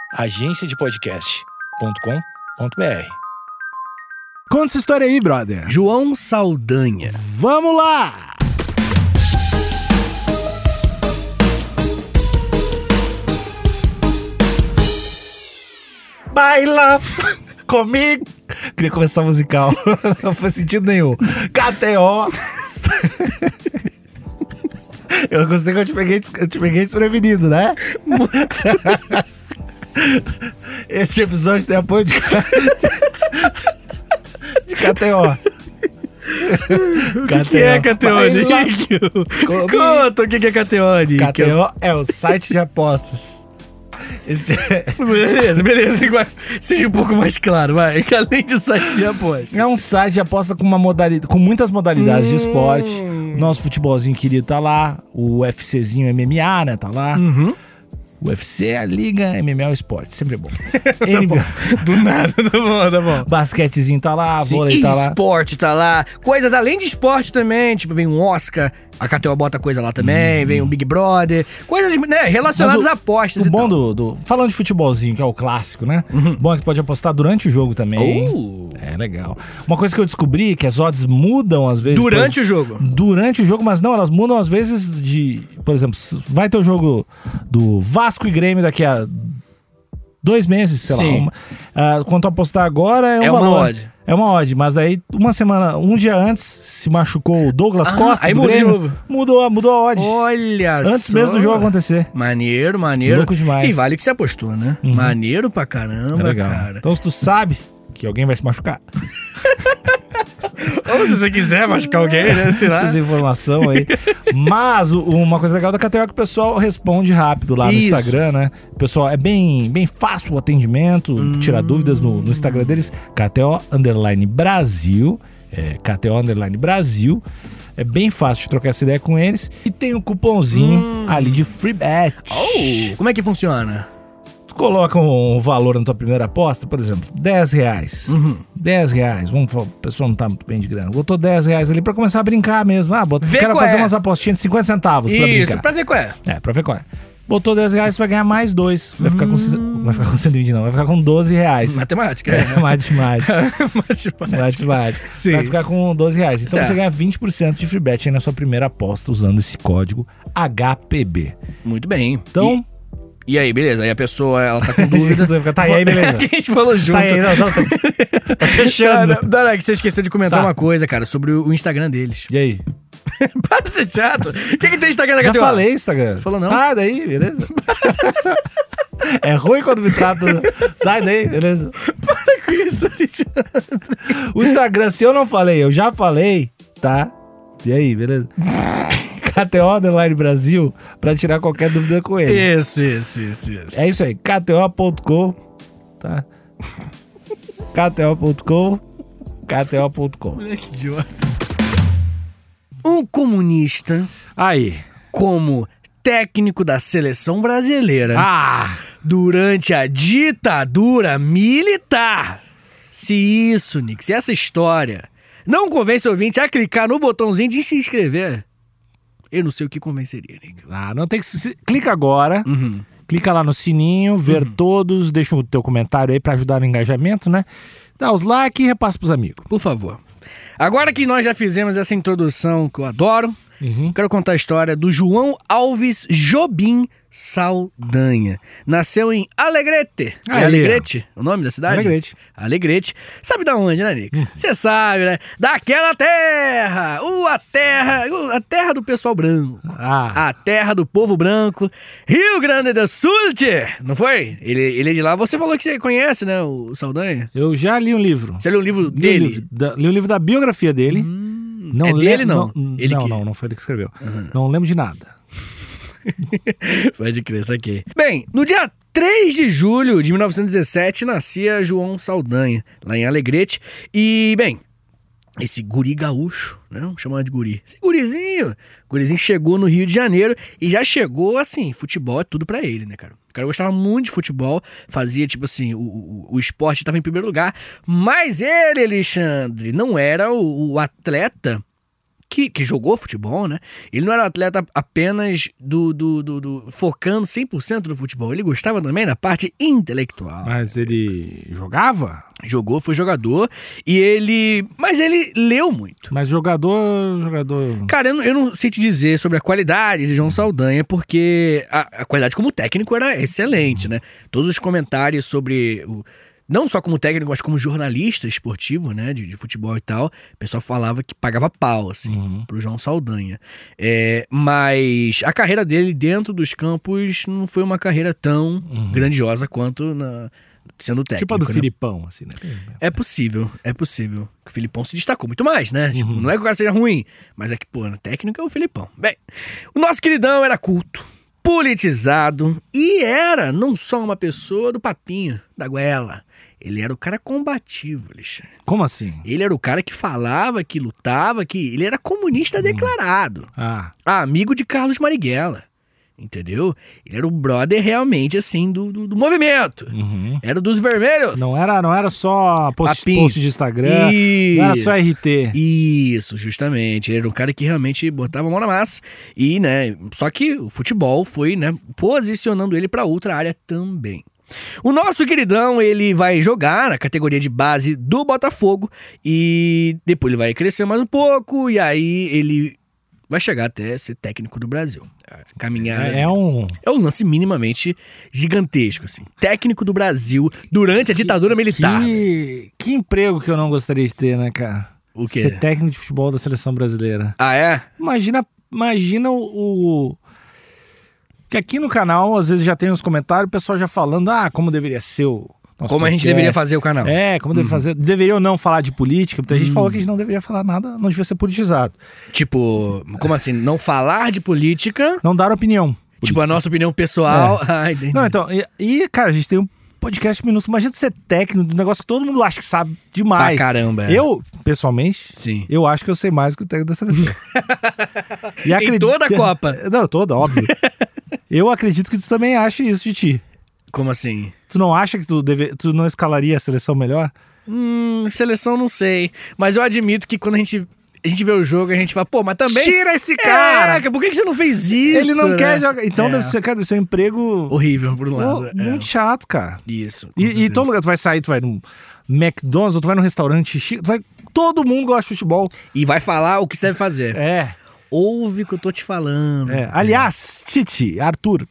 agenciadepodcast.com.br. Conta essa história aí, brother. João Saldanha. Vamos lá! Baila comigo. Queria começar musical. Não faz sentido nenhum. KTO. Eu gostei que eu te peguei desprevenido, né? Este episódio tem apoio de KTO. O que é KTO, Níquel? Conta o que é KTO, Níquel. KTO é o site de apostas. Beleza. Seja um pouco mais claro, vai. Além de site de apostas. É um site de aposta com muitas modalidades de esporte. O nosso futebolzinho querido tá lá. O UFCzinho MMA, né? Tá lá. Uhum. UFC, a Liga, MMA é o esporte. Sempre é bom. Tá bom. Do nada, tá bom. Basquetezinho tá lá, Sim, vôlei tá lá. esporte tá lá. Coisas além de esporte também. Tipo, vem um Oscar. A KTO bota coisa lá também. Vem um Big Brother. Coisas, né, relacionadas a apostas o bom falando de futebolzinho, que é o clássico, né? Uhum. Bom é que tu pode apostar durante o jogo também. É legal. Uma coisa que eu descobri é que as odds mudam às vezes. Durante o jogo. Durante o jogo, mas não, elas mudam às vezes de... Por exemplo, vai ter o jogo do Vasco e Grêmio daqui a 2 meses, sei Sim. lá. Quanto apostar agora é um valor. Uma odd. É uma odd, mas aí um dia antes se machucou o Douglas Costa aí do muda de Grêmio, novo. Mudou a odd. Olha Antes só. mesmo do jogo acontecer. Maneiro. Louco demais. E vale que você apostou, né? Maneiro pra caramba, É legal. cara. Então se tu sabe que alguém vai se machucar, Ou se você quiser machucar alguém, né? Sei lá. essa informação aí. Mas uma coisa legal da KTO é que o pessoal responde rápido lá no Isso. Instagram, né? O pessoal é bem fácil o atendimento, tirar dúvidas no Instagram deles, KTO_Brasil. KTO_Brasil. É bem fácil de trocar essa ideia com eles. E tem um cupomzinho ali de free bet. Como é que funciona? Tu coloca um valor na tua primeira aposta, por exemplo, R$10. R$10. O pessoal não tá muito bem de grana. Botou R$10 ali pra começar a brincar mesmo. Quero fazer umas apostinhas de 50 centavos pra brincar. Isso, pra ver qual é. Pra ver qual é. Botou R$10, vai ganhar mais 2. Vai ficar com 120, não. Vai ficar com R$12. Matemática. Matemática. Sim. Vai ficar com R$12. Então Tá. você ganha 20% de free bet aí na sua primeira aposta usando esse código HPB. Muito bem. Então... E aí, beleza? Aí a pessoa, ela tá com dúvida. Tá aí, beleza. Que a gente falou junto. Tá aí, tá te achando. Não, que você esqueceu de comentar Tá. uma coisa, cara, sobre o Instagram deles. E aí? Para de ser chato. O que tem Instagram da Já KTO? falei, Instagram. Falou não? Tá, daí, beleza. É ruim quando me trata. Tá, daí, beleza. Para com isso, Alexandre. O Instagram, se eu não falei, eu já falei, tá? E aí, beleza? KTO_Brasil pra tirar qualquer dúvida com ele. Isso. É isso aí, KTO.com, tá? KTO.com. Moleque idiota. Um comunista Aí. como técnico da seleção brasileira durante a ditadura militar. Se essa história não convence o ouvinte a clicar no botãozinho de se inscrever, eu não sei o que convenceria, Nick. Não tem que clica agora. Clica lá no sininho, ver todos, deixa o teu comentário aí pra ajudar no engajamento, né? Dá os likes e repassa pros amigos. Por favor. Agora que nós já fizemos essa introdução que eu adoro, quero contar a história do João Alves Jobim Saldanha. Nasceu em Alegrete. É Alegrete o nome da cidade? Alegrete. Sabe da onde, né, Nico? Você sabe, né? Daquela terra! A terra do pessoal branco. A terra do povo branco. Rio Grande do Sul, não foi? Ele é de lá. Você falou que você conhece, né, o Saldanha? Eu já li um livro. Você leu o livro dele? Li o livro da biografia dele. É dele, não? Não foi ele que escreveu. Não lembro de nada. Pode crer, saquei. Bem, no dia 3 de julho de 1917 nascia João Saldanha, lá em Alegrete. E, bem, esse guri gaúcho, né? Vamos chamar de guri. Esse gurizinho chegou no Rio de Janeiro e já chegou assim, futebol é tudo pra ele, né, cara? O cara gostava muito de futebol, fazia tipo assim, o esporte estava em primeiro lugar, mas ele, Alexandre, não era o atleta que jogou futebol, né? Ele não era atleta apenas focando 100% no futebol. Ele gostava também da parte intelectual. Mas ele jogava? Jogou, foi jogador. Mas ele leu muito. Mas jogador... Cara, eu não sei te dizer sobre a qualidade de João Saldanha, porque a qualidade como técnico era excelente, né? Todos os comentários sobre... Não só como técnico, mas como jornalista esportivo, né, de futebol e tal, o pessoal falava que pagava pau, assim, pro João Saldanha. Mas a carreira dele dentro dos campos não foi uma carreira tão grandiosa quanto sendo técnico. Tipo a do né? Filipão, assim, né? É possível. O Filipão se destacou muito mais, né? Tipo, não é que o cara seja ruim, mas é que, pô, técnico é o Filipão. Bem, o nosso queridão era culto, politizado e era não só uma pessoa do papinho, da goela. Ele era o cara combativo, Alexandre. Como assim? Ele era o cara que falava, que lutava, que ele era comunista declarado. Amigo de Carlos Marighella, entendeu? Ele era o brother realmente, assim, do movimento. Era dos vermelhos. Não era só post de Instagram, não era só RT. Isso, justamente. Ele era um cara que realmente botava a mão na massa. E, né, só que o futebol foi, né, posicionando ele para outra área também. O nosso queridão, ele vai jogar na categoria de base do Botafogo e depois ele vai crescer mais um pouco e aí ele vai chegar até ser técnico do Brasil. Caminhar é um lance minimamente gigantesco, assim. Técnico do Brasil durante a ditadura militar. Que emprego que eu não gostaria de ter, né, cara? O quê? Ser técnico de futebol da seleção brasileira. Ah, é? Imagina o... Que aqui no canal, às vezes, já tem uns comentários, o pessoal já falando, como deveria ser o nosso como a gente deveria fazer o canal. Como deveria fazer. Deveria ou não falar de política. Muita gente falou que a gente não deveria falar nada, não devia ser politizado. Tipo, como assim? Não falar de política? Não dar opinião. Política. Tipo, a nossa opinião pessoal. Não, então, cara, a gente tem um podcast minúsculo. Imagina ser técnico de um negócio que todo mundo acha que sabe demais. Pra caramba. Eu, pessoalmente, eu acho que eu sei mais que o técnico da seleção. Em toda a Copa. Não, toda, óbvio. Eu acredito que tu também acha isso de ti. Como assim? Tu não acha que tu não escalaria a seleção melhor? Seleção não sei. Mas eu admito que quando a gente vê o jogo, a gente fala, pô, mas também... Tira esse cara! Por que você não fez isso? Ele não quer jogar. Então deve ser um emprego... horrível, por um lado. Muito chato, cara. Isso. E todo lugar tu vai sair, tu vai num McDonald's, ou tu vai num restaurante chique, todo mundo gosta de futebol. E vai falar o que você deve fazer. Ouve o que eu tô te falando. Aliás, Tite, Arthur.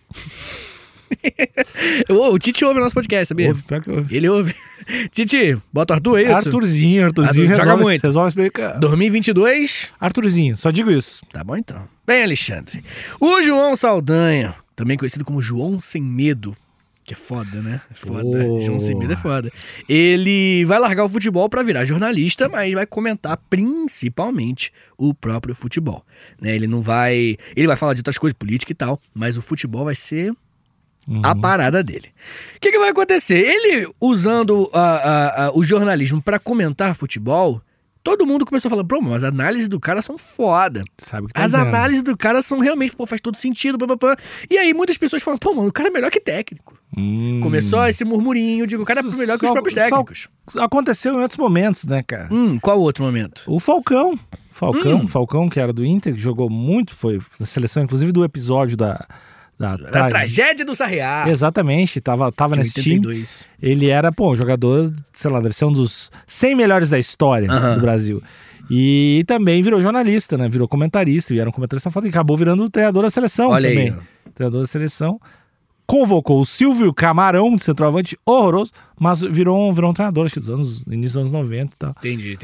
O Tite ouve o nosso podcast, sabia? Pior que ouve. Ele ouve. Tite, bota o Arthur, é isso? Arthurzinho joga muito. Resolve explicar. 2022. Arthurzinho, só digo isso. Tá bom então. Bem, Alexandre. O João Saldanha, também conhecido como João Sem Medo, que é foda, né? João Sem Medo é foda. Ele vai largar o futebol pra virar jornalista, mas vai comentar principalmente o próprio futebol. Né? Ele vai falar de outras coisas, política e tal, mas o futebol vai ser a parada dele. O que vai acontecer? Ele, usando o jornalismo pra comentar futebol, todo mundo começou a falar, pô, mas as análises do cara são foda. Sabe o que tá As dizendo. análises do cara são realmente, pô, faz todo sentido, E aí muitas pessoas falam, pô, mano, o cara é melhor que técnico. Começou esse murmurinho de que o cara é melhor que os próprios técnicos. Aconteceu em outros momentos, né, cara? Qual outro momento? O Falcão, que era do Inter, que jogou muito, foi na seleção, inclusive do episódio da tragédia do Sarriá. Exatamente, tava nesse 82. Time. Ele era, jogador, sei lá, deve ser um dos 100 melhores da história do Brasil. E também virou jornalista, né? Virou comentarista, e era um comentarista foda, e acabou virando o treinador da seleção. Olha também. Aí. Treinador da seleção. Convocou o Silvio Camarão, de centroavante, horroroso, mas virou um treinador, acho que início dos anos 90 e tal. Entendi.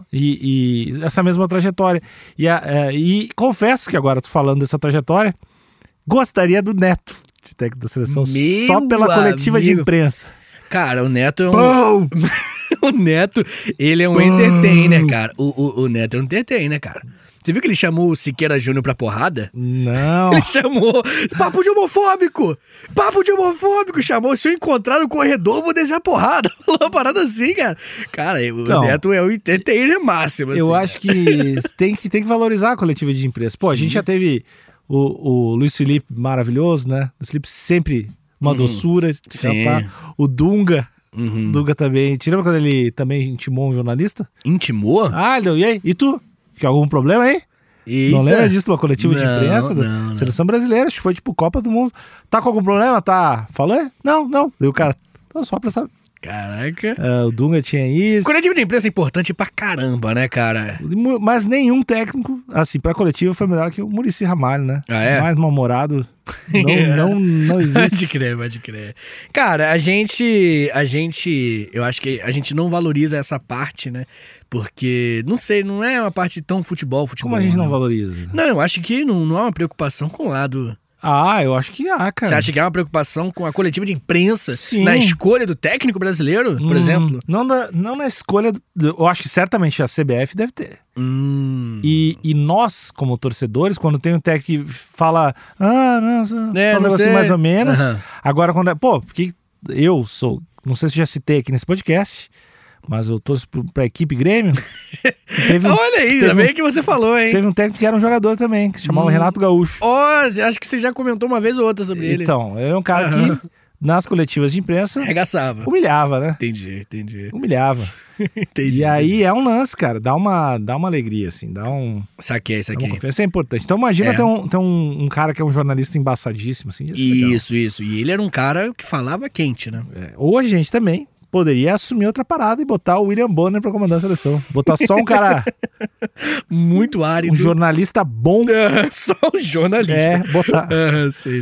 E essa mesma trajetória. E confesso que agora, tô falando dessa trajetória, gostaria do Neto de técnico da seleção, só pela coletiva de imprensa. Cara, o Neto é o Neto, ele é um entertainer, cara. O Neto é um entertainer, cara. Você viu que ele chamou o Siqueira Júnior pra porrada? Não. Ele chamou. Papo de homofóbico! Chamou. Se eu encontrar no corredor, vou descer a porrada. Falou uma parada assim, cara. Cara, o Neto é o entertainer máximo. Eu acho que tem que valorizar a coletiva de imprensa. Pô, a gente já teve o Luiz Felipe maravilhoso, né? O Luiz Felipe sempre uma doçura. O Dunga. Dunga também. Te lembra quando ele também intimou um jornalista? Intimou? E aí? E tu? Que algum problema aí? Eita. Não lembra disso, uma coletiva de imprensa da não. seleção brasileira? Acho que foi tipo Copa do Mundo. Tá com algum problema? Tá. Falou? Não. Daí o cara, só pra saber. Caraca. O Dunga tinha isso. Coletivo de imprensa é importante pra caramba, né, cara? Mas nenhum técnico, assim, pra coletiva foi melhor que o Muricy Ramalho, né? Ah, é? Mais mal-humorado. Não existe. Pode crer. Cara, eu acho que a gente não valoriza essa parte, né? Porque, não sei, não é uma parte tão futebol. Como a gente não valoriza? Não, eu acho que não há uma preocupação com o lado... Eu acho que há, cara. Você acha que há uma preocupação com a coletiva de imprensa? Sim. Na escolha do técnico brasileiro, por exemplo? Não na escolha. Eu acho que certamente a CBF deve ter. E nós, como torcedores, quando tem um técnico que fala. Não sei. Assim, mais ou menos. Agora, quando é. Porque eu sou. Não sei se já citei aqui nesse podcast. Mas eu torço pra equipe Grêmio. Olha aí, ainda bem que você falou, hein? Teve um técnico que era um jogador também, que se chamava Renato Gaúcho. Acho que você já comentou uma vez ou outra sobre ele. Então, ele é um cara que, nas coletivas de imprensa... Arregaçava. Humilhava, né? Entendi. Humilhava. Entendi. E aí é um lance, cara. Dá uma alegria, assim. Saquei. Dá uma confiança, é importante. Então imagina ter um cara que é um jornalista embaçadíssimo, assim. Isso. E ele era um cara que falava quente, né? Ou a gente também poderia assumir outra parada e botar o William Bonner pra comandar a seleção. Botar só um cara... muito árido. Um jornalista bom. Só um jornalista. Botar... Sei.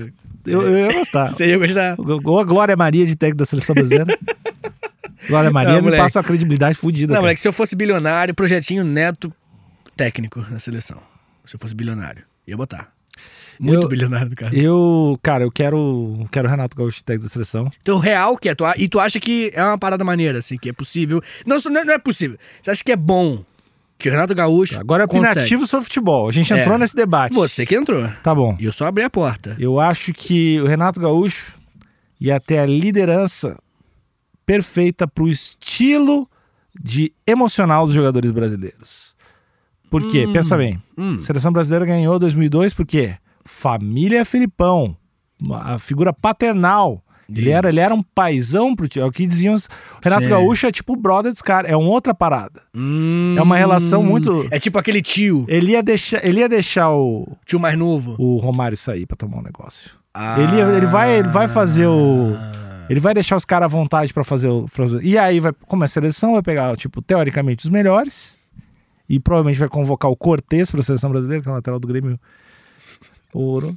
Eu ia gostar. Você ia gostar. Ou a Glória Maria de técnico da seleção brasileira. Glória Maria me passa uma credibilidade fodida. Não, moleque, se eu fosse bilionário, projetinho Neto técnico na seleção. Se eu fosse bilionário, ia botar. Muito bilionário do cara. Eu quero o Renato Gaúcho técnico da seleção. Então, real que é, e tu acha que é uma parada maneira, assim, que é possível. Não é possível. Você acha que é bom que o Renato Gaúcho agora é opinativo sobre futebol. A gente entrou nesse debate. Você que entrou. Tá bom. E eu só abri a porta. Eu acho que o Renato Gaúcho ia ter a liderança perfeita pro estilo de emocional dos jogadores brasileiros. Por quê? Pensa bem. A seleção brasileira ganhou 2002 por quê? Família Felipão, a figura paternal. Ele era um paizão pro time. É o que diziam. O Renato Gaúcho é tipo o brother dos caras. É uma outra parada. É uma relação muito. É tipo aquele tio. Ele ia deixar o tio mais novo. O Romário sair pra tomar um negócio. Ele vai fazer o. Ele vai deixar os caras à vontade pra fazer o. E aí, como é seleção, vai pegar, tipo, teoricamente, os melhores. E provavelmente vai convocar o Cortez pra seleção brasileira, que é o lateral do Grêmio. Horroroso.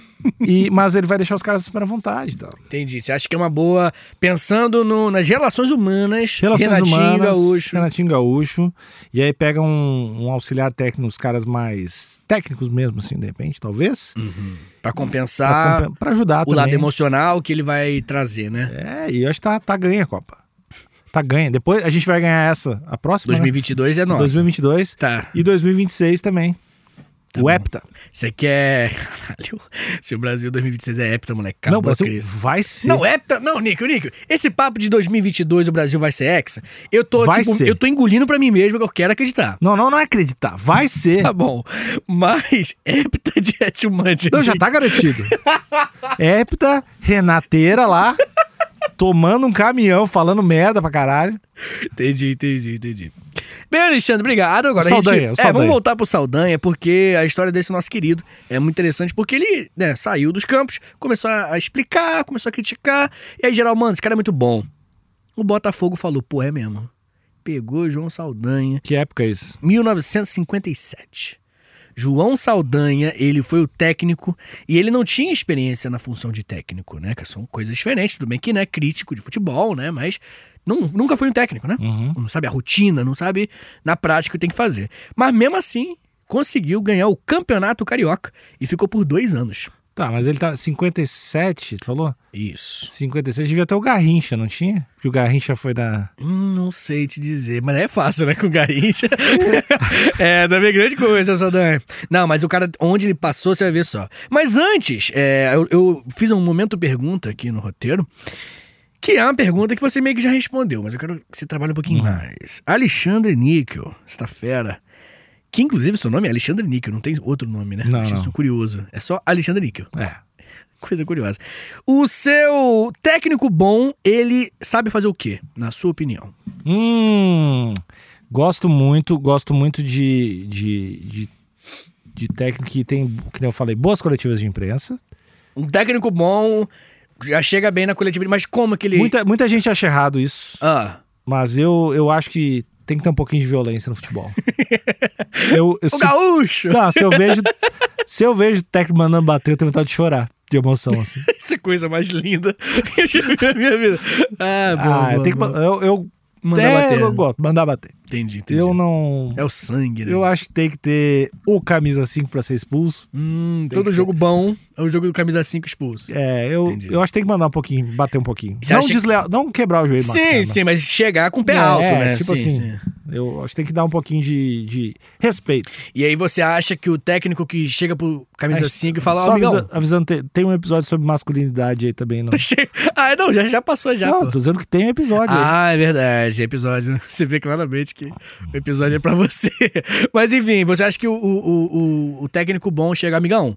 Mas ele vai deixar os caras super à vontade. Tá? Entendi. Você acha que é uma boa... Pensando nas relações humanas, Renatinho Gaúcho. E aí pega um auxiliar técnico, os caras mais técnicos mesmo, assim, de repente, talvez. Pra compensar pra ajudar o também. lado emocional que ele vai trazer, né? E eu acho que tá ganha a Copa. Tá ganha. Depois a gente vai ganhar a próxima, 2022 é nossa. 2022. Tá. E 2026 também. Tá o Hepta. Você quer... Caralho. Se o Brasil 2026 é Hepta, moleque. Não, o Brasil vai ser. Não, Hepta... Não, Nico. Esse papo de 2022 o Brasil vai ser Hexa, eu tô engolindo pra mim mesmo que eu quero acreditar. Não é acreditar. Vai ser. Tá bom. Mas Hepta de Etmante... Não, já tá garantido. Hepta, Renateira lá, tomando um caminhão, falando merda pra caralho. Entendi. Bem, Alexandre, obrigado. Agora Saldanha. Vamos voltar pro Saldanha, porque a história desse nosso querido é muito interessante, porque ele, saiu dos campos, começou a explicar, começou a criticar, e aí geral, mano, esse cara é muito bom. O Botafogo falou, pô, é mesmo. Pegou João Saldanha. Que época é isso? 1957. João Saldanha, ele foi o técnico e ele não tinha experiência na função de técnico, né? Que são coisas diferentes, tudo bem que, né, crítico de futebol, né? Mas nunca foi um técnico, né? Não sabe a rotina, não sabe na prática o que tem que fazer. Mas mesmo assim, conseguiu ganhar o Campeonato Carioca e ficou por 2 anos. Tá, mas ele tá 57, tu falou? Isso. 56, devia ter o Garrincha, não tinha? Porque o Garrincha foi da... Não sei te dizer, mas é fácil, né, com o Garrincha. Também grande coisa, Saldanha. Não, mas o cara, onde ele passou, você vai ver só. Mas antes, eu fiz um momento pergunta aqui no roteiro, que é uma pergunta que você meio que já respondeu, mas eu quero que você trabalhe um pouquinho mais. Alexandre Níquel, esta fera, que inclusive seu nome é Alexandre Níquel, não tem outro nome, né? Não, acho isso curioso. É só Alexandre Níquel. Coisa curiosa. O seu técnico bom, ele sabe fazer o quê, na sua opinião? Gosto muito de de técnico que tem, que nem eu falei, boas coletivas de imprensa. Um técnico bom já chega bem na coletiva, mas como que ele... Muita gente acha errado isso, mas eu acho que tem que ter um pouquinho de violência no futebol. O gaúcho! Não, se eu vejo o técnico mandando bater, eu tenho vontade de chorar, de emoção, assim. Essa coisa mais linda que eu já vi na minha vida. Eu gosto, mandar bater. Entendi. Eu não... É o sangue, né? Eu acho que tem que ter o camisa 5 pra ser expulso. Todo jogo bom é o jogo do camisa 5 expulso. Eu acho que tem que mandar um pouquinho, bater um pouquinho. Não quebrar o joelho. Sim, mas chegar com o pé alto, né? Tipo sim. Eu acho que tem que dar um pouquinho de respeito. E aí você acha que o técnico que chega pro camisa 5 e fala... Só avisando, tem um episódio sobre masculinidade aí também. Não? Não, já passou já. Não, tô dizendo que tem um episódio aí. É verdade, episódio. Você vê claramente que o episódio é pra você. Mas enfim, você acha que o técnico bom chega, amigão?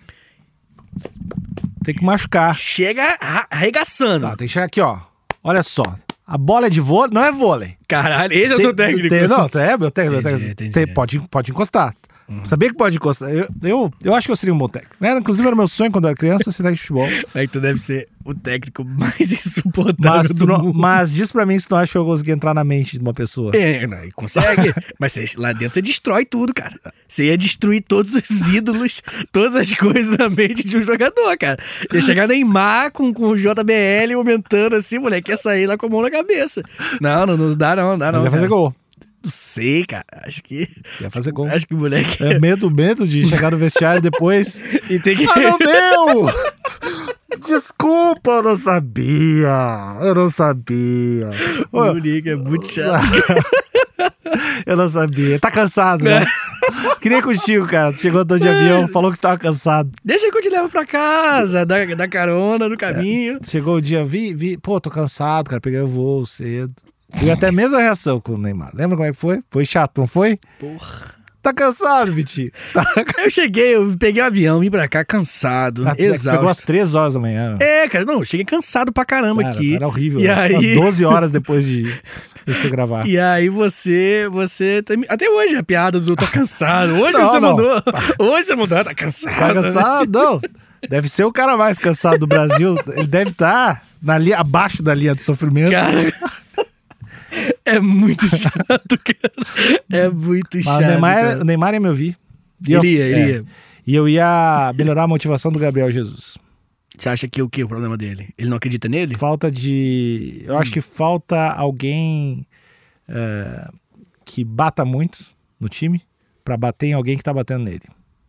Tem que machucar. Chega arregaçando. Tem que chegar aqui, ó. Olha só. A bola é de vôlei, não é vôlei. Caralho, esse é o seu técnico. Meu técnico. Pode encostar. Sabia que pode encostar. Eu acho que eu seria um bom técnico. Inclusive era meu sonho quando eu era criança, ser técnico de futebol. Aí tu deve ser o técnico mais insuportável do mundo. Mas diz pra mim se tu não acha que eu consegui entrar na mente de uma pessoa. Consegue. Mas lá dentro você destrói tudo, cara. Você ia destruir todos os ídolos, todas as coisas na mente de um jogador, cara. Ia chegar Neymar com o JBL aumentando assim, moleque, ia sair lá com a mão na cabeça. Não dá não. Mas ia fazer gol. Não sei, cara. Acho que... Ia fazer gol. Acho que o moleque... É medo de chegar no vestiário depois... E tem que... não deu! Desculpa, eu não sabia. O Nick é muito chato. Eu não sabia. Tá cansado, né? Que nem contigo, cara. Tu chegou de avião, falou que tava cansado. Deixa que eu te levo pra casa, dá carona no caminho. Chegou o dia, pô, tô cansado, cara. Peguei o voo cedo. E até a mesma reação com o Neymar. Lembra como é que foi? Foi chato, não foi? Porra. Tá cansado, Vitinho? Eu peguei o avião, vim pra cá cansado, exausto. Pegou às 3 horas da manhã. Cara, eu cheguei cansado pra caramba aqui. Era horrível. E aí... Umas 12 horas depois de eu gravar. E aí você... Até hoje a piada do tô cansado. Hoje você mudou. Hoje você mudou, tá cansado. Tá cansado? Não. Deve ser o cara mais cansado do Brasil. Ele deve estar abaixo da linha do sofrimento. Cara... É muito chato, cara. É muito chato. O Neymar ia me ouvir. Ele ia. E eu ia melhorar a motivação do Gabriel Jesus. Você acha que o problema dele? Ele não acredita nele? Eu acho que falta alguém que bata muito no time pra bater em alguém que tá batendo nele.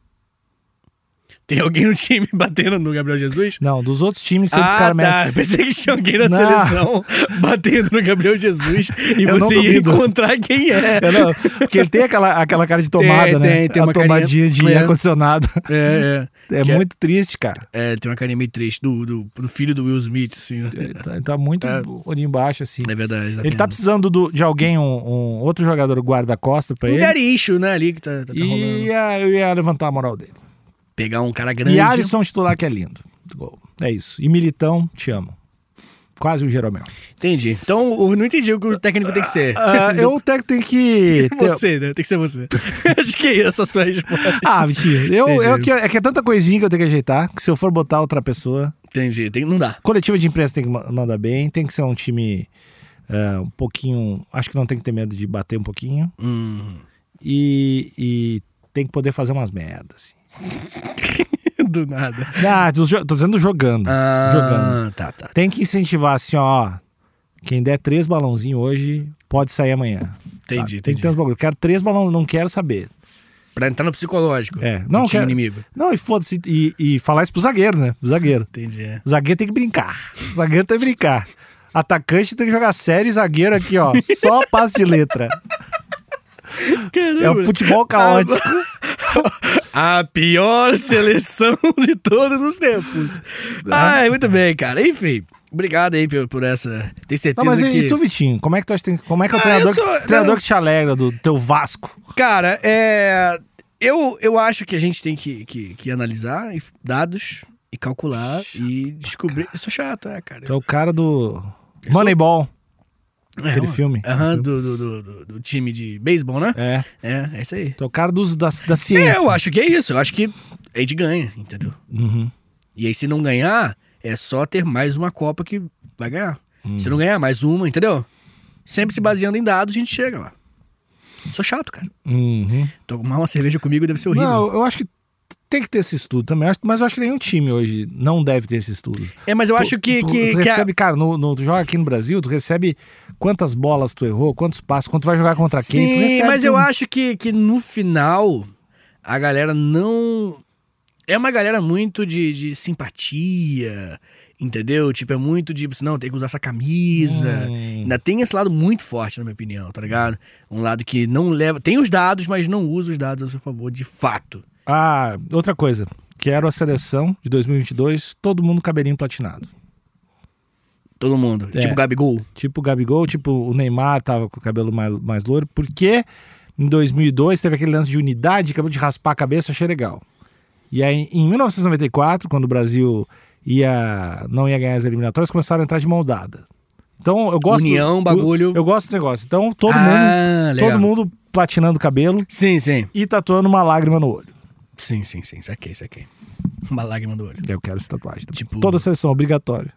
Tem alguém no time batendo no Gabriel Jesus? Não, dos outros times sempre os caras metem. Pensei que tinha alguém na seleção batendo no Gabriel Jesus e você ia encontrar quem é. Porque ele tem aquela cara de tomada, né? Tem uma tomadinha de ar-condicionado. É Que muito triste, cara. Tem uma carinha meio triste do filho do Will Smith, assim. Tá muito olhinho embaixo, assim. É verdade. Ele tá precisando de alguém, um outro jogador guarda-costa pra ele. Um Daricho, né, ali que tá rolando. Eu ia levantar a moral dele. Pegar um cara grande. E Alisson titular que é lindo. É isso. E Militão, te amo. Quase o Jeromel. Entendi. Então, eu não entendi o que o técnico tem que ser. O técnico tem que... Tem que ser você, né? Tem que ser você. Acho que é essa a sua resposta. Vitinho, é que é tanta coisinha que eu tenho que ajeitar, que se eu for botar outra pessoa... Entendi. Não dá. Coletiva de imprensa tem que mandar bem, tem que ser um time um pouquinho... Acho que não tem que ter medo de bater um pouquinho. E tem que poder fazer umas merdas, assim. Do nada. Tô dizendo jogando. Jogando. Tá. Tem que incentivar assim, ó. Quem der 3 balãozinhos hoje, pode sair amanhã. Entendi. Tem que ter uns bagulho. Quero 3 balões, não quero saber. Pra entrar no psicológico. Não quero inimigo. Não, e foda-se. E falar isso pro zagueiro, né? O zagueiro. Entendi. O zagueiro tem que brincar. O zagueiro tem que brincar. Atacante tem que jogar sério e zagueiro aqui, ó. Só passe de letra. Caramba. É o futebol caótico. A pior seleção de todos os tempos. Muito bem, cara. Enfim, obrigado aí por essa. Tenho certeza mas que... E tu, Vitinho? Como é que é o treinador que te alegra do teu Vasco? Cara, eu acho que a gente tem que analisar dados e calcular e descobrir... Eu sou chato, cara. Tu é o cara do Moneyball. Aquele filme. Aham, do time de beisebol, né? É isso aí. Tu é o cara da ciência. Eu acho que é isso. Eu acho que a gente ganha, entendeu? E aí, se não ganhar, é só ter mais uma Copa que vai ganhar. Se não ganhar, mais uma, entendeu? Sempre se baseando em dados, a gente chega lá. Sou chato, cara. Tomar uma cerveja comigo deve ser horrível. Não, eu acho que tem que ter esse estudo também. Mas eu acho que nenhum time hoje não deve ter esse estudo. Mas eu acho que... Tu recebe, cara, tu joga aqui no Brasil, tu recebe quantas bolas tu errou, quantos passos, quando tu vai jogar contra quem, tu recebe. Sim, mas eu acho que no final, a galera não... É uma galera muito de simpatia, entendeu? Tipo, é muito de, não, tem que usar essa camisa. Ainda tem esse lado muito forte, na minha opinião, tá ligado? Um lado que não leva... Tem os dados, mas não usa os dados a seu favor, de fato. Outra coisa. Quero a seleção de 2022, todo mundo cabelinho platinado. Todo mundo. Tipo Gabigol. Tipo Gabigol, tipo o Neymar tava com o cabelo mais loiro, porque em 2002 teve aquele lance de unidade, cabelo de raspar a cabeça, achei legal. E aí, em 1994, quando o Brasil não ia ganhar as eliminatórias, começaram a entrar de mão dada. Então, eu gosto... União, bagulho... Eu gosto do negócio. Então, todo mundo platinando o cabelo. Sim. E tatuando uma lágrima no olho. Sim. Saquei. Uma lágrima no olho. Eu quero essa tatuagem. Tipo... Toda a seleção, obrigatória.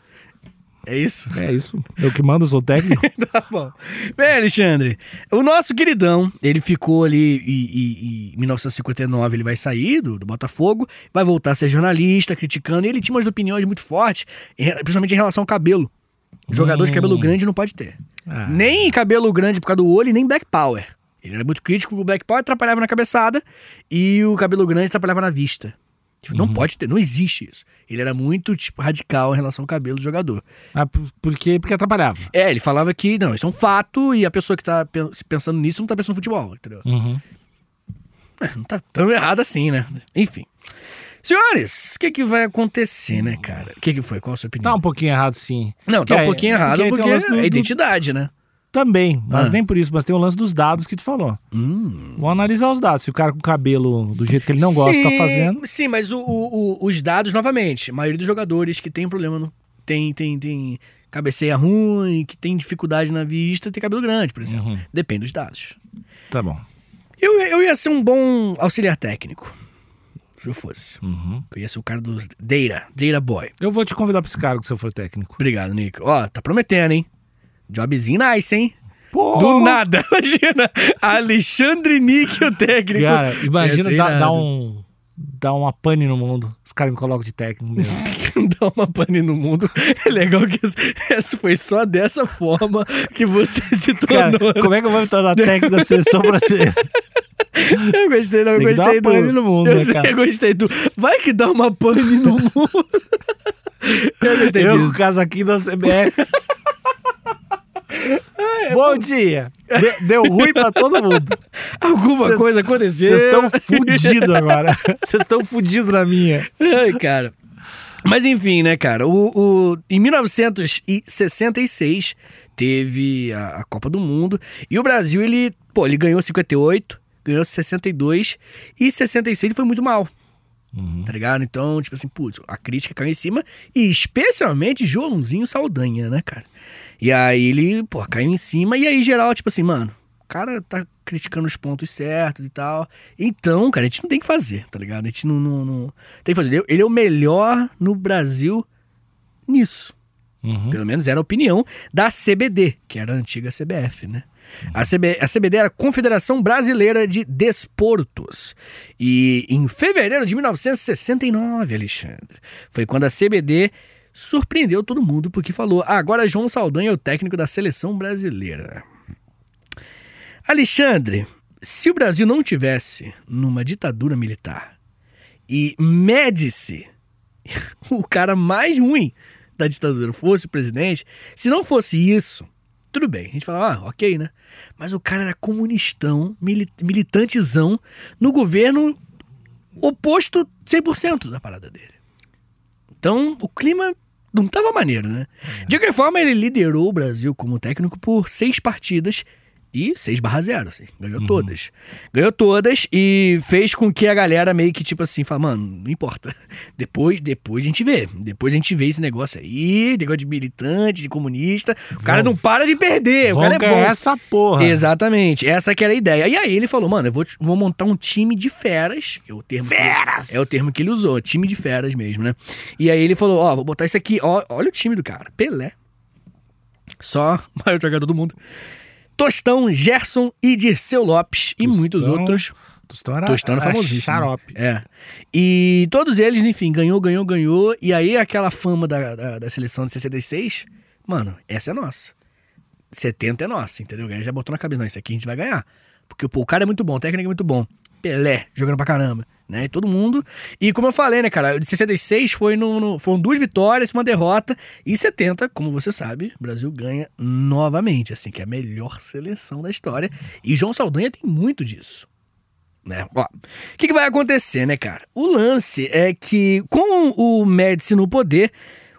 É isso? É isso. Eu que mando, sou técnico. Tá bom. Bem, Alexandre, o nosso queridão, ele ficou ali em 1959, ele vai sair do Botafogo, vai voltar a ser jornalista, criticando, e ele tinha umas opiniões muito fortes, principalmente em relação ao cabelo. Jogador de cabelo grande não pode ter. Nem cabelo grande por causa do olho, nem Black Power. Ele era muito crítico, o Black Power atrapalhava na cabeçada e o cabelo grande atrapalhava na vista. Tipo, não pode ter, não existe isso. Ele era muito, tipo, radical em relação ao cabelo do jogador. Porque atrapalhava. Ele falava que, não, isso é um fato e a pessoa que tá pensando nisso não tá pensando no futebol, entendeu? Não tá tão errado assim, né? Enfim. Senhores, o que vai acontecer, né, cara? O que foi? Qual a sua opinião? Tá um pouquinho errado, sim. Não, tá um pouquinho errado porque é identidade, né? Também, mas nem por isso, mas tem o lance dos dados que tu falou. Vamos analisar os dados. Se o cara com o cabelo do jeito que ele não gosta tá fazendo... Sim, mas os dados, novamente, a maioria dos jogadores que tem problema, tem cabeceia ruim, que tem dificuldade na vista, tem cabelo grande, por exemplo. Depende dos dados. Tá bom. Eu ia ser um bom auxiliar técnico, se eu fosse. Eu ia ser o cara dos Data Boy. Eu vou te convidar pra esse cargo se eu for técnico. Obrigado, Nico. Ó, tá prometendo, hein? Jobzinho nice, hein? Porra. Do nada. Imagina, Alexandre Nick, o técnico. Cara, imagina dar uma pane no mundo. Os caras me colocam de técnico mesmo. Dar uma pane no mundo. É legal que essa foi só dessa forma que você se tornou. Cara, como é que eu vou me tornar técnico da seleção brasileira? Eu gostei, não, eu Tem gostei que dar uma pane no mundo, né, cara? Eu gostei do... Vai que dá uma pane no mundo. Eu gostei disso. Com o casaquinho da CBF. Bom dia! Deu ruim pra todo mundo. Alguma coisa aconteceu. Vocês estão fudidos agora. Vocês estão fudidos na minha. Ai, cara. Mas enfim, né, cara? Em 1966 teve a Copa do Mundo. E o Brasil, ele ganhou 58, ganhou 62 e 66 foi muito mal. Tá ligado? Então, tipo assim, putz, a crítica caiu em cima. E especialmente Joãozinho Saldanha, né, cara? E aí ele, caiu em cima. E aí, geral, tipo assim, mano, o cara tá criticando os pontos certos e tal. Então, cara, a gente não tem que fazer, tá ligado? A gente não tem que fazer. Ele é o melhor no Brasil nisso. Pelo menos era a opinião da CBD, que era a antiga CBF, né? A CBD era a Confederação Brasileira de Desportos. E em fevereiro de 1969, Alexandre, foi quando a CBD surpreendeu todo mundo, porque falou: agora João Saldanha é o técnico da seleção brasileira. Alexandre, se o Brasil não tivesse numa ditadura militar e Médici, o cara mais ruim da ditadura, fosse o presidente, se não fosse isso, tudo bem, a gente fala, ok, né? Mas o cara era comunistão, militantezão, no governo oposto 100% da parada dele. Então, o clima não tava maneiro, né? De qualquer forma, ele liderou o Brasil como técnico por 6 partidas E 6/0, assim, ganhou todas. Ganhou todas e fez com que a galera meio que, tipo assim, fala, mano, não importa. Depois a gente vê. Depois a gente vê esse negócio aí, negócio de militante, de comunista. O cara não para de perder, o cara é bom. Essa porra. Exatamente, essa que era a ideia. E aí ele falou, mano, eu vou montar um time de feras, que é o termo feras! É o termo que ele usou, time de feras mesmo, né? E aí ele falou, ó, vou botar isso aqui, ó, olha o time do cara, Pelé. Só o maior jogador do mundo. Tostão, Gerson e Dirceu Lopes e muitos outros. Tostão era famosíssimo. Xarope. É. E todos eles, enfim, ganhou. E aí aquela fama da seleção de 66, mano, essa é nossa. 70 é nossa, entendeu? Já botou na cabeça, não, isso aqui a gente vai ganhar. Porque pô, o cara é muito bom, o técnico é muito bom. Pelé, jogando pra caramba, né? E todo mundo. E como eu falei, né, cara, de 66 foram 2 vitórias, uma derrota. E 70, como você sabe, o Brasil ganha novamente, assim, que é a melhor seleção da história. E João Saldanha tem muito disso, né? Ó, o que vai acontecer, né, cara? O lance é que com o Médici no poder,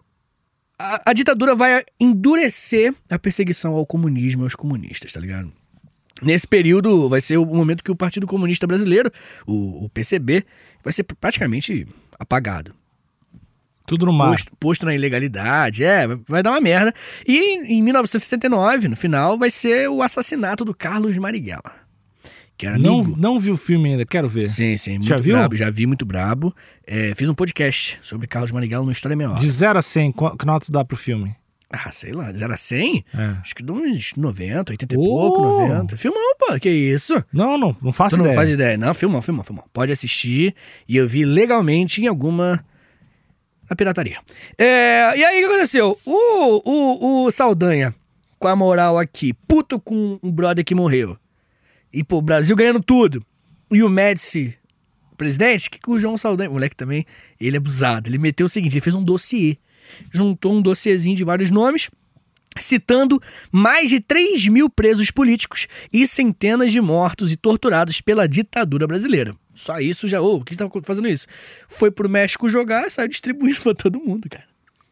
a ditadura vai endurecer a perseguição ao comunismo e aos comunistas, tá ligado? Nesse período vai ser o momento que o Partido Comunista Brasileiro, o PCB, vai ser praticamente apagado. Tudo no mar. Posto na ilegalidade, vai dar uma merda. E em 1969, no final, vai ser o assassinato do Carlos Marighella. Que era não vi o filme ainda, quero ver. Sim, já viu? Brabo, já vi, muito brabo. Fiz um podcast sobre Carlos Marighella no História Meia Hora. De 0 a 100, que nota tu dá pro filme? Ah, sei lá, de 0 a 100? É. Acho que de uns 90, 80 e pouco, 90. Filmão, pô, que isso? Não faço ideia. Tu não faz ideia. Não, filmão. Pode assistir. E eu vi legalmente em alguma... na pirataria. E aí, o que aconteceu? O Saldanha, com a moral aqui, puto com um brother que morreu. E, pô, o Brasil ganhando tudo. E o Médici, presidente, que o João Saldanha... O moleque também, ele é abusado. Ele meteu o seguinte, ele fez um dossiê. Juntou um dossiêzinho de vários nomes, citando mais de 3.000 presos políticos e centenas de mortos e torturados pela ditadura brasileira. Só isso já... o que você tá fazendo isso? Foi pro México jogar e saiu distribuindo pra todo mundo, cara.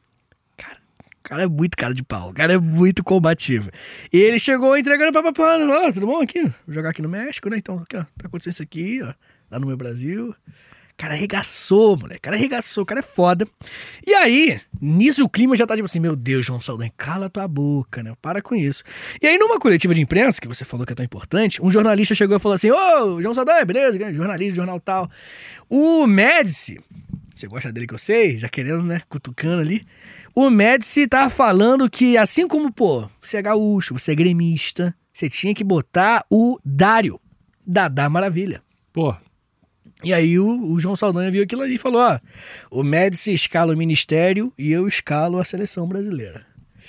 O cara é muito cara de pau. O cara é muito combativo. E ele chegou entregando papapá. Tudo bom aqui? Vou jogar aqui no México, né? Então, aqui, ó, tá acontecendo isso aqui, ó. Lá no meu Brasil... O cara arregaçou, moleque. O cara é foda. E aí, nisso o clima já tá tipo assim, meu Deus, João Saldanha, cala tua boca, né? Para com isso. E aí, numa coletiva de imprensa, que você falou que é tão importante, um jornalista chegou e falou assim, ô, João Saldanha, beleza? Jornalista, jornal tal. O Médici, você gosta dele que eu sei, já querendo, né, cutucando ali. O Médici tá falando que assim como, pô, você é gaúcho, você é gremista, você tinha que botar o Dário, Dadá Maravilha. Pô. E aí o João Saldanha viu aquilo ali e falou, ó, o Médici escala o ministério e eu escalo a seleção brasileira.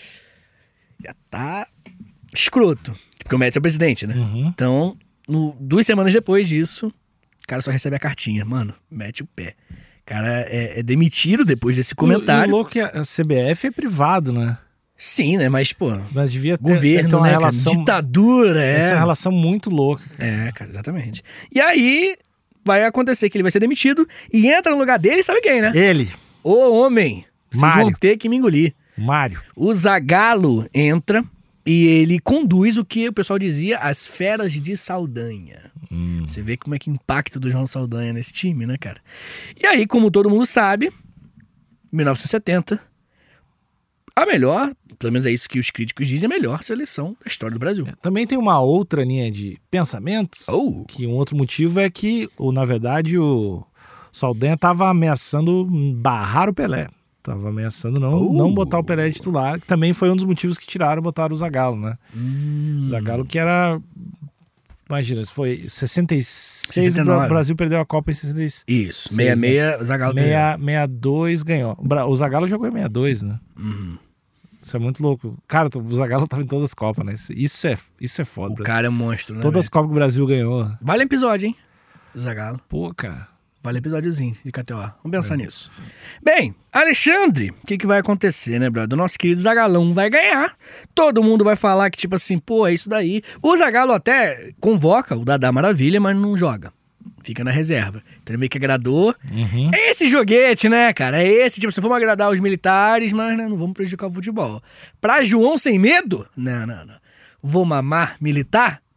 Já tá escroto, porque o Médici é o presidente, né? Uhum. Então, 2 semanas depois disso, o cara só recebe a cartinha. Mano, mete o pé. O cara é demitido depois desse comentário. E o louco que a CBF é privado, né? Sim, né? Mas, pô... Mas devia ter governo, uma né, relação... cara? Ditadura, Essa é uma relação muito louca. Cara. Cara, exatamente. E aí... vai acontecer que ele vai ser demitido e entra no lugar dele, sabe quem, né? Ele. O homem. Vocês vão ter que me engolir. Mário. O Zagallo entra e ele conduz o que o pessoal dizia as feras de Saldanha. Você vê como é que o impacto do João Saldanha nesse time, né, cara? E aí, como todo mundo sabe, 1970, a melhor, pelo menos é isso que os críticos dizem, a melhor seleção da história do Brasil. Também tem uma outra linha de pensamentos, que um outro motivo é que, na verdade, o Saldanha estava ameaçando barrar o Pelé. Estava ameaçando não botar o Pelé de titular, que também foi um dos motivos que botaram o Zagallo, né? O Zagallo que era... Imagina, foi 66, o Brasil perdeu a Copa em 66. Isso, 66, o Zagallo ganhou. 62 ganhou. O Zagallo jogou em 62, né? Isso é muito louco. Cara, o Zagallo tava em todas as Copas, né? Isso é foda. O cara é um monstro, né? Todas as Copas que o Brasil ganhou. Vale episódio, hein? O Zagallo. Pô, cara. Vale episódiozinho de KTO. Vamos pensar nisso. Bem, Alexandre, o que vai acontecer, né, brother? O nosso querido Zagalão vai ganhar. Todo mundo vai falar que, tipo assim, pô, é isso daí. O Zagallo até convoca o Dadá Maravilha, mas não joga. Fica na reserva. Então ele meio que agradou. É esse joguete, né, cara? É esse, tipo, se vamos agradar os militares, mas né, não vamos prejudicar o futebol. Pra João Sem Medo? Não. Vou mamar militar?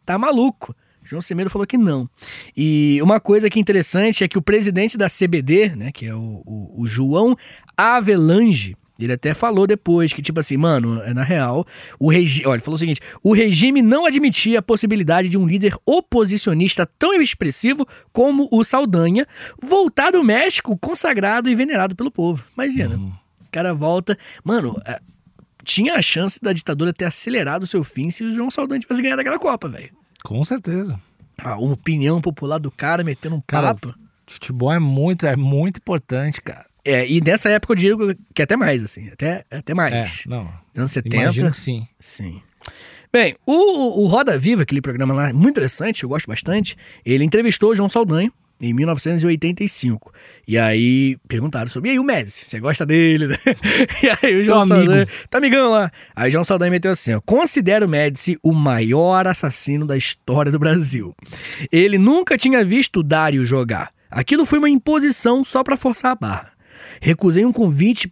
Tá maluco. João Semedo falou que não. E uma coisa que é interessante é que o presidente da CBD, né, que é o João Avelange, ele até falou depois que, tipo assim, mano, na real, olha, ele falou o seguinte: o regime não admitia a possibilidade de um líder oposicionista tão expressivo como o Saldanha voltar do México consagrado e venerado pelo povo. Imagina, o cara volta... Mano, tinha a chance da ditadura ter acelerado o seu fim se o João Saldanha tivesse ganhado aquela Copa, velho. Com certeza. A opinião popular do cara metendo um papo. Futebol é muito importante, cara. E nessa época eu digo que até mais, assim. Até mais. Não. Anos 70. Imagino que sim. Sim. Bem, o Roda Viva, aquele programa lá, muito interessante, eu gosto bastante, ele entrevistou o João Saldanha em 1985. E aí perguntaram sobre, e aí o Médici, você gosta dele, né? E aí o João Saldanha, tá amigão lá. Aí o João Saldanha meteu assim, ó: considero o Médici o maior assassino da história do Brasil. Ele nunca tinha visto o Dário jogar. Aquilo foi uma imposição só pra forçar a barra. Recusei um convite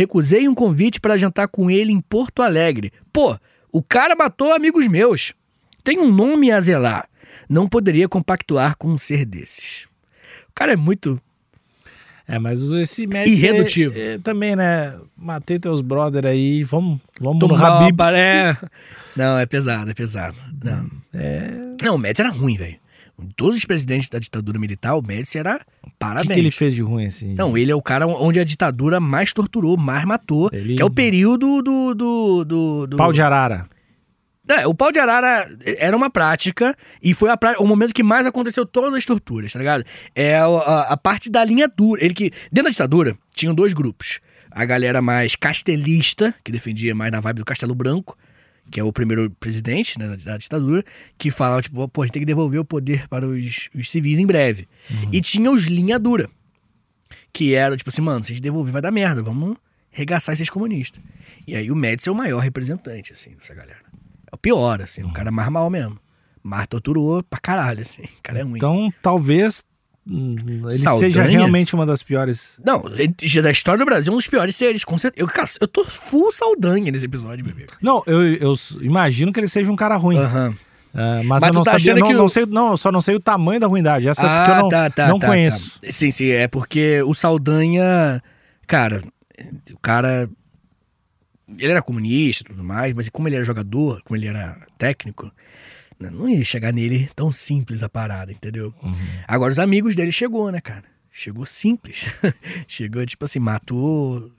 pra jantar com ele em Porto Alegre. Pô, o cara matou amigos meus. Tem um nome a zelar. Não poderia compactuar com um ser desses. O cara é muito... mas esse Médici irredutivo. Também, né? Matei teus brother aí, vamos no Habib's. Não, é pesado. Não, não, o Médici era ruim, velho. Todos os presidentes da ditadura militar, o Médici era parabéns. O que ele fez de ruim, assim? Não, ele é o cara onde a ditadura mais torturou, mais matou, que é o período do... Pau de arara. O pau de arara era uma prática e foi o momento que mais aconteceu todas as torturas, tá ligado? É a parte da linha dura. Dentro da ditadura, tinham dois grupos. A galera mais castelista, que defendia mais na vibe do Castelo Branco, que é o primeiro presidente, né, da ditadura, que falava, tipo, pô, a gente tem que devolver o poder para os civis em breve. E tinha os linha dura, que era, tipo assim, mano, se a gente devolver vai dar merda, vamos regaçar esses comunistas. E aí o Médici é o maior representante, assim, dessa galera. É o pior, assim, o cara mais mal mesmo. Mas torturou pra caralho, assim, o cara é ruim. Então, talvez... ele Saldanha seja realmente uma das piores... Não, da história do Brasil, um dos piores seres, com certeza. Eu tô full Saldanha nesse episódio, meu amigo. Não, eu imagino que ele seja um cara ruim. Mas eu não sabia, eu só não sei o tamanho da ruindade. Essa é porque eu não conheço. Sim, é porque o Saldanha, cara, o cara... Ele era comunista e tudo mais, mas como ele era jogador, como ele era técnico... Não ia chegar nele tão simples a parada, entendeu? Agora os amigos dele chegou, né, cara? Chegou simples. Chegou, tipo assim, matou,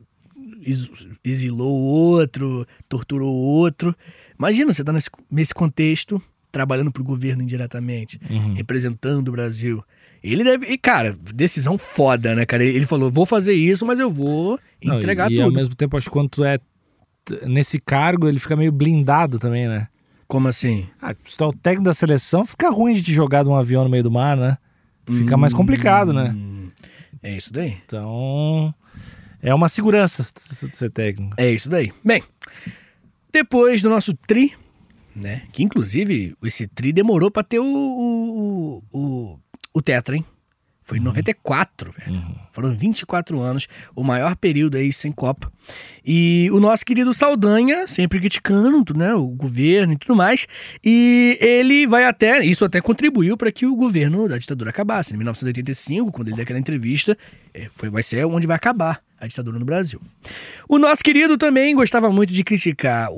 exilou o outro, torturou o outro. Imagina, você tá nesse contexto, trabalhando pro governo indiretamente, representando o Brasil. Ele deve... E, cara, decisão foda, né, cara? Ele falou, vou fazer isso, mas eu vou entregar tudo. E ao mesmo tempo, acho que quando tu é nesse cargo, ele fica meio blindado também, né? Como assim? Se tu é o técnico da seleção, fica ruim de te jogar de um avião no meio do mar, né? Fica mais complicado, né? É isso daí. Então, é uma segurança ser técnico. É isso daí. Bem, depois do nosso tri, né? Que inclusive esse tri demorou pra ter o tetra, hein? Foi em 94, velho. Foram 24 anos, o maior período aí sem Copa. E o nosso querido Saldanha, sempre criticando, né, o governo e tudo mais. E ele isso até contribuiu para que o governo da ditadura acabasse. Em 1985, quando ele deu aquela entrevista, vai ser onde vai acabar a ditadura no Brasil. O nosso querido também gostava muito de criticar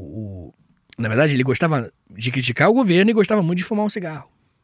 Na verdade, ele gostava de criticar o governo e gostava muito de fumar um cigarro.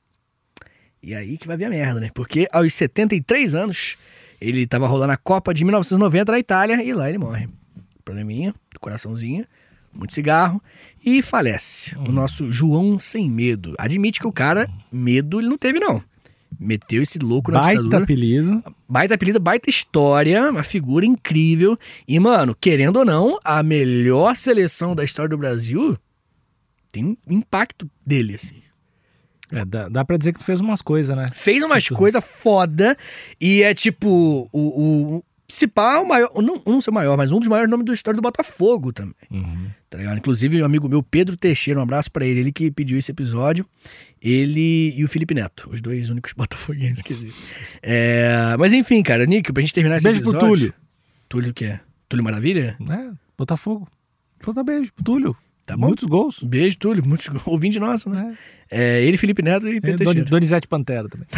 E aí que vai vir a merda, né? Porque aos 73 anos, ele tava rolando a Copa de 1990 na Itália e lá ele morre. Probleminha do coraçãozinho, muito cigarro e falece. O nosso João Sem Medo. Admite que o cara, medo ele não teve, não. Meteu esse louco na ditadura. Baita apelido, baita história, uma figura incrível. E, mano, querendo ou não, a melhor seleção da história do Brasil tem um impacto dele, assim. Dá pra dizer que tu fez umas coisas, né? Fez umas coisas foda. E é tipo, se pá, o maior, não sei o maior, mas um dos maiores nomes da história do Botafogo também. Tá ligado? Inclusive, o amigo meu, Pedro Teixeira, um abraço pra ele que pediu esse episódio. Ele e o Felipe Neto, os dois únicos botafoguenses que existem. Mas enfim, cara, Nick, pra gente terminar esse episódio... Beijo pro Túlio. Túlio o que é? Túlio Maravilha? Botafogo. Então beijo pro Túlio. Tá bom? Muitos gols. Beijo, Túlio. Muitos gols. Ouvinte nosso, né? Ele, Felipe Neto e Pedro Teixeira. Donizete Pantera também.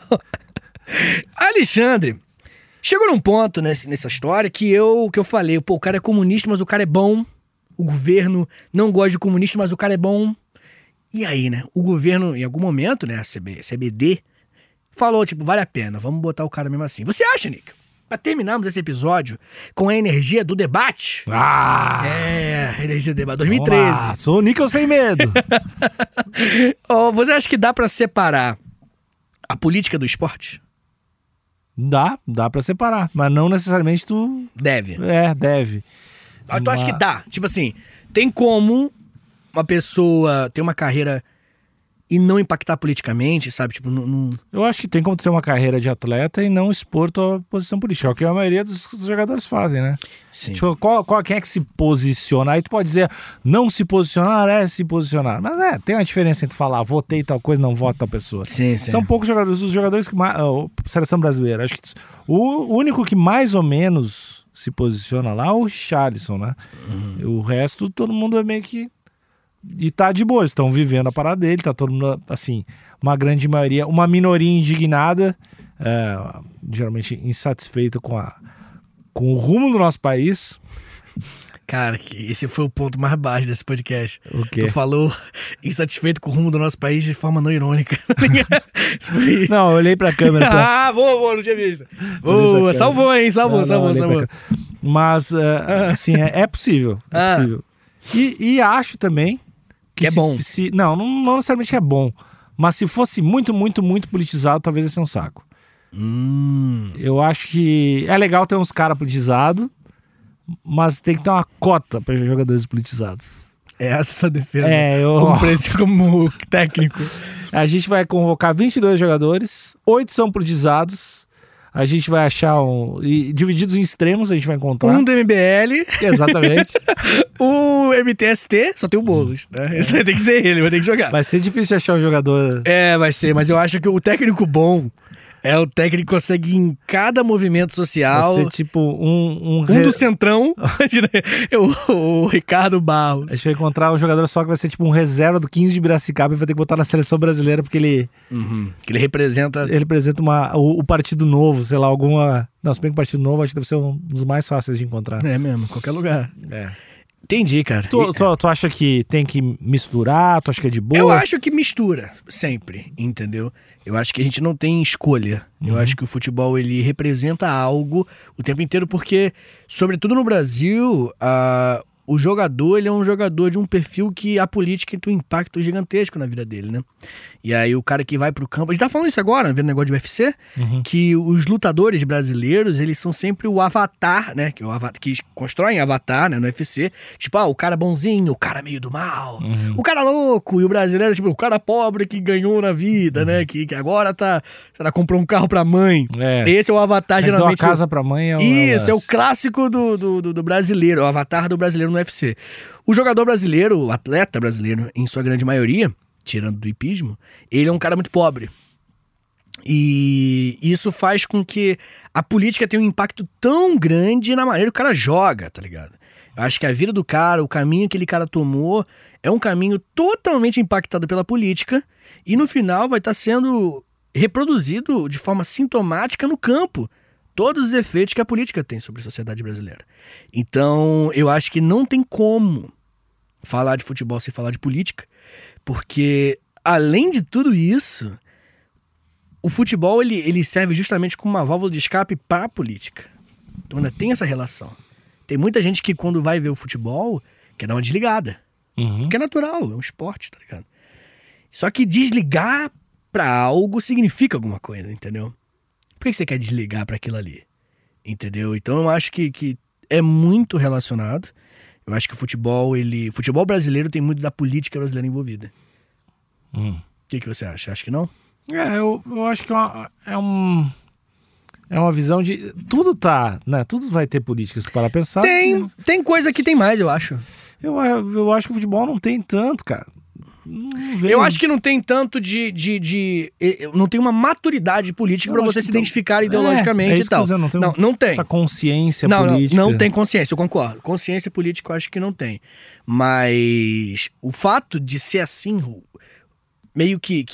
Alexandre, chegou num ponto nessa história que eu falei, pô, o cara é comunista, mas o cara é bom. O governo não gosta de comunista, mas o cara é bom. E aí, né? O governo, em algum momento, né, a CBD, falou, tipo, vale a pena, vamos botar o cara mesmo assim. Você acha, Nick? Pra terminarmos esse episódio com a energia do debate. A energia do debate. 2013. Sou o Níquel sem medo. Você acha que dá pra separar a política do esporte? Dá pra separar, mas não necessariamente tu... Deve. Deve. Tu acha que dá? Tipo assim, tem como uma pessoa ter uma carreira e não impactar politicamente, sabe? Tipo, não... Eu acho que tem como ter uma carreira de atleta e não expor tua posição política, é o que a maioria dos jogadores fazem, né? Sim. Tipo, quem é que se posiciona? Aí tu pode dizer, não se posicionar, se posicionar. Mas tem uma diferença entre falar, votei tal coisa, não voto tal pessoa. Sim. São poucos jogadores, os jogadores que mais... Seleção brasileira, acho que o único que mais ou menos se posiciona lá é o Richarlison, né? O resto, todo mundo é meio que... E tá de boa, eles estão vivendo a parada dele, tá todo mundo, assim, uma grande maioria, uma minoria indignada, geralmente insatisfeita com o rumo do nosso país. Cara, esse foi o ponto mais baixo desse podcast. O quê? Tu falou insatisfeito com o rumo do nosso país de forma não irônica. Não, eu olhei pra câmera. Boa, não tinha visto. Boa, salvou, hein? Salvou. Mas, assim, é possível. É possível. E acho também que é bom. Não necessariamente é bom. Mas se fosse muito, muito, muito politizado, talvez ia ser um saco. Eu acho que é legal ter uns caras politizados, mas tem que ter uma cota para jogadores politizados. Essa é a sua defesa. Como técnico. A gente vai convocar 22 jogadores, 8 são politizados. A gente vai achar divididos em extremos, a gente vai encontrar. Um do MBL. Exatamente. O MTST, só tem o Boulos, né? Esse vai ter que ser ele, vai ter que jogar. Vai ser difícil de achar um jogador. Vai ser, mas eu acho que o técnico bom é o técnico que consegue em cada movimento social. Vai ser tipo um do Centrão, o Ricardo Barros. A gente vai encontrar um jogador só que vai ser tipo um reserva do 15 de Piracicaba e vai ter que botar na seleção brasileira porque ele... Que ele representa... Ele representa o Partido Novo, sei lá, alguma... Não, se bem que o Partido Novo acho que deve ser um dos mais fáceis de encontrar. É mesmo, qualquer lugar. Entendi, cara. Tu acha que tem que misturar? Tu acha que é de boa? Eu acho que mistura, sempre, entendeu? Eu acho que a gente não tem escolha. Eu acho que o futebol, ele representa algo o tempo inteiro, porque, sobretudo no Brasil, o jogador, ele é um jogador de um perfil que a política tem um impacto gigantesco na vida dele, né? E aí o cara que vai pro campo... A gente tá falando isso agora, vendo negócio de UFC, que os lutadores brasileiros, eles são sempre o avatar, né? Que constroem avatar, né, no UFC. Tipo, o cara bonzinho, o cara meio do mal, o cara louco, e o brasileiro, tipo, o cara pobre que ganhou na vida, né? Que agora comprou um carro pra mãe. Esse é o avatar, geralmente... Deu a casa pra mãe. Isso, é o clássico do brasileiro, o avatar do brasileiro no UFC. O jogador brasileiro, o atleta brasileiro, em sua grande maioria, tirando do hipismo, ele é um cara muito pobre. E isso faz com que a política tenha um impacto tão grande na maneira que o cara joga, tá ligado? Eu acho que a vida do cara, o caminho que aquele cara tomou, é um caminho totalmente impactado pela política e no final vai estar sendo reproduzido de forma sintomática no campo. Todos os efeitos que a política tem sobre a sociedade brasileira. Então, eu acho que não tem como falar de futebol sem falar de política, porque, além de tudo isso, o futebol ele serve justamente como uma válvula de escape para a política. Então, ainda tem essa relação. Tem muita gente que, quando vai ver o futebol, quer dar uma desligada. Porque é natural, é um esporte, tá ligado? Só que desligar para algo significa alguma coisa, entendeu? Por que você quer desligar para aquilo ali? Entendeu? Então eu acho que é muito relacionado. Eu acho que o futebol brasileiro tem muito da política brasileira envolvida. O que você acha? Acha que não? Eu acho que é uma visão de... Tudo tá, né? Tudo vai ter políticas para pensar. Tem coisa que tem mais, eu acho. Eu acho que o futebol não tem tanto, cara. Eu acho que não tem tanto não tem uma maturidade política pra você se identificar ideologicamente e tal. Não tem. Essa consciência política. Não tem consciência, eu concordo. Consciência política eu acho que não tem. Mas o fato de ser assim, meio que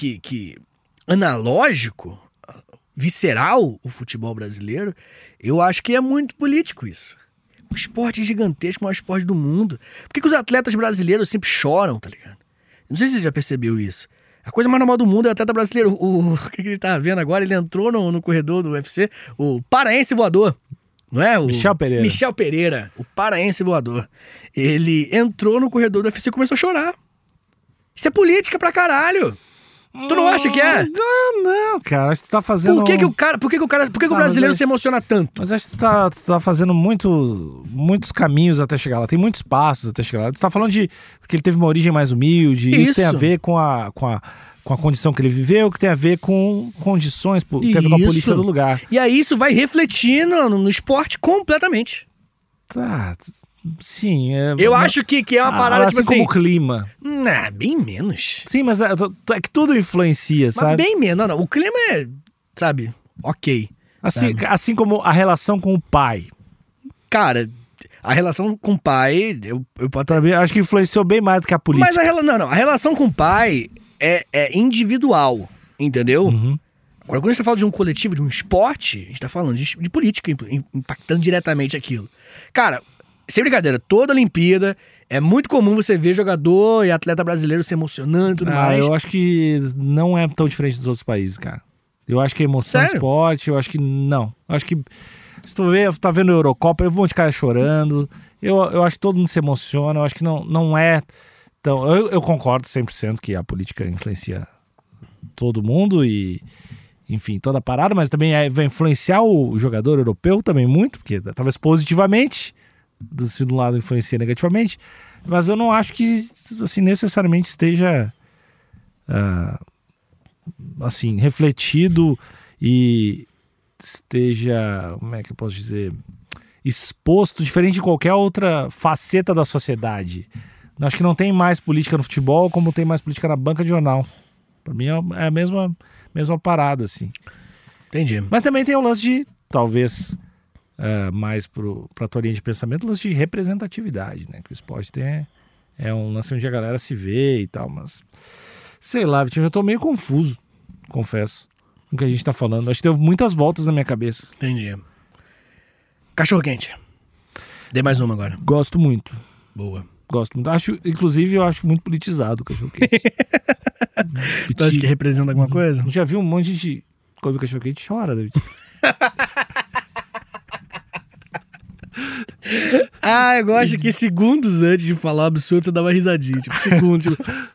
analógico, visceral, o futebol brasileiro, eu acho que é muito político isso. Um esporte gigantesco, o maior esporte do mundo. Por que os atletas brasileiros sempre choram, tá ligado? Não sei se você já percebeu isso. A coisa mais normal do mundo é o atleta brasileiro. O que ele tá vendo agora? Ele entrou no corredor do UFC, o paraense voador. Não é? Michel Pereira, o paraense voador. Ele entrou no corredor do UFC e começou a chorar. Isso é política pra caralho. Tu não acha que é? Não, cara. Acho que tu tá fazendo... Por que o brasileiro se emociona tanto? Mas acho que tu tá fazendo muitos caminhos até chegar lá. Tem muitos passos até chegar lá. Tu tá falando de que ele teve uma origem mais humilde. Isso tem a ver com a condição que ele viveu, que tem a ver com condições, que tem a ver com a política do lugar. E aí isso vai refletir no esporte completamente. Tá... Sim. Eu acho que é uma parada assim, como o clima. Não, bem menos. Sim, mas é que tudo influencia, sabe? Mas bem menos. Não. O clima é, sabe, ok. Assim como a relação com o pai. Cara, a relação com o pai... Eu acho que influenciou bem mais do que a política. Mas a relação com o pai é individual, entendeu? Uhum. Agora, quando a gente tá falando de um coletivo, de um esporte, a gente tá falando de política, impactando diretamente aquilo. Cara... Sem brincadeira, toda Olimpíada é muito comum você ver jogador e atleta brasileiro se emocionando e tudo mais. Eu acho que não é tão diferente dos outros países, cara. Eu acho que a emoção do esporte, eu acho que não. Eu acho que se tu tá vendo a Eurocopa, eu vou de cara chorando. Eu acho que todo mundo se emociona, eu acho que não é tão... Eu concordo 100% que a política influencia todo mundo e... Enfim, toda a parada, mas também vai influenciar o jogador europeu também muito, porque talvez positivamente... Se de um lado influencia negativamente, mas eu não acho que assim, necessariamente esteja assim, refletido e esteja, como é que eu posso dizer, exposto diferente de qualquer outra faceta da sociedade. Eu acho que não tem mais política no futebol como tem mais política na banca de jornal. Para mim é a mesma parada, assim. Entendi. Mas também tem o lance de, talvez... mais pra tua linha de pensamento, lance de representatividade, né? Que o esporte tem é um lance onde a galera se vê e tal, mas sei lá, eu já tô meio confuso, confesso, com o que a gente tá falando. Acho que deu muitas voltas na minha cabeça. Entendi. Cachorro quente. Dê mais uma agora. Gosto muito. Boa. Gosto muito. Inclusive, eu acho muito politizado o cachorro quente. Tu acha que representa alguma coisa? Já vi um monte de gente quando o cachorro quente chora, David. Eu gosto que segundos antes de falar o absurdo você dá uma risadinha. Tipo, segundos.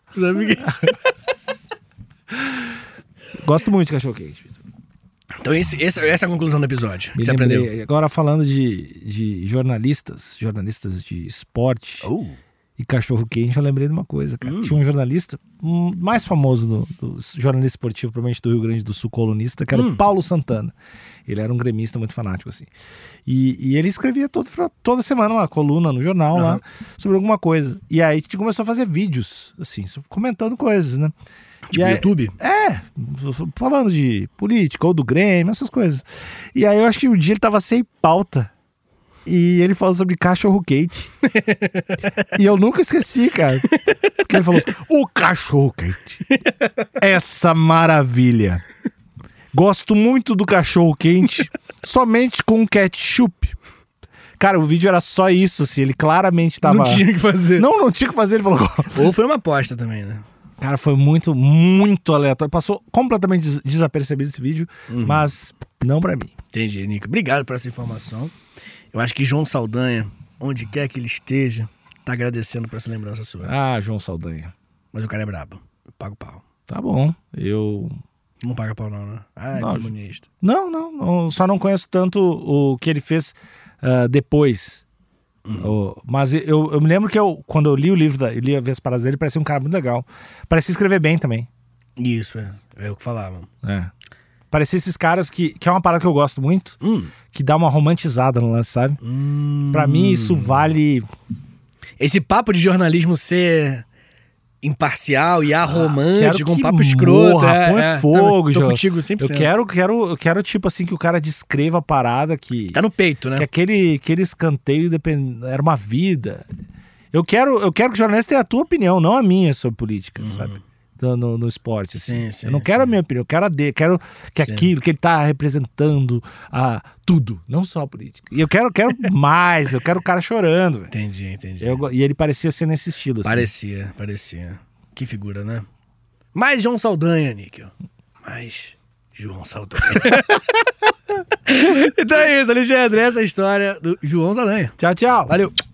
Gosto muito de cachorro quente. Então essa é a conclusão do episódio. Que você aprendeu. Agora falando de jornalistas de esporte e cachorro quente, eu lembrei de uma coisa, cara. Tinha um jornalista mais famoso do jornalista esportivo, provavelmente do Rio Grande do Sul, colunista, que era o Paulo Santana. Ele era um gremista muito fanático, assim. E ele escrevia toda semana uma coluna no jornal lá sobre alguma coisa. E aí a gente começou a fazer vídeos, assim, comentando coisas, né? Tipo aí, YouTube? Falando de política ou do Grêmio, essas coisas. E aí eu acho que um dia ele tava sem pauta e ele falou sobre cachorro quente. E eu nunca esqueci, cara. Porque ele falou, o cachorro quente. Essa maravilha. Gosto muito do cachorro quente, somente com ketchup. Cara, o vídeo era só isso, assim, ele claramente tava... Não tinha que fazer. Não tinha que fazer, ele falou... Ou foi uma aposta também, né? Cara, foi muito, muito aleatório. Passou completamente desapercebido esse vídeo, mas não pra mim. Entendi, Nico. Obrigado por essa informação. Eu acho que João Saldanha, onde quer que ele esteja, tá agradecendo por essa lembrança sua. João Saldanha. Mas o cara é brabo. Eu pago pau. Tá bom, eu... Não paga pau não, né? Comunista. Não, só não conheço tanto o que ele fez depois. Mas eu me lembro que quando eu li o livro, eu li as paradas dele, parecia um cara muito legal. Parecia escrever bem também. Isso, é o que falavam. Parecia esses caras que é uma parada que eu gosto muito, que dá uma romantizada no lance, sabe? Pra mim isso vale... Esse papo de jornalismo ser imparcial e aromântico, um papo escroto. Põe fogo, tô contigo 100%. Eu quero, tipo assim, que o cara descreva a parada que... Tá no peito, né? Que aquele escanteio era uma vida. Eu quero que o jornalista tenha a tua opinião, não a minha sobre política, sabe? No esporte, assim. Sim, eu não quero a minha opinião, eu quero a dele, quero que aquilo, que ele tá representando tudo, não só a política. E eu quero mais, eu quero o cara chorando. Véio. Entendi. E ele parecia ser nesse estilo, assim. Parecia. Que figura, né? Mais João Saldanha, Níquel. Mais João Saldanha. Então é isso, Alexandre, essa é a história do João Saldanha. Tchau. Valeu.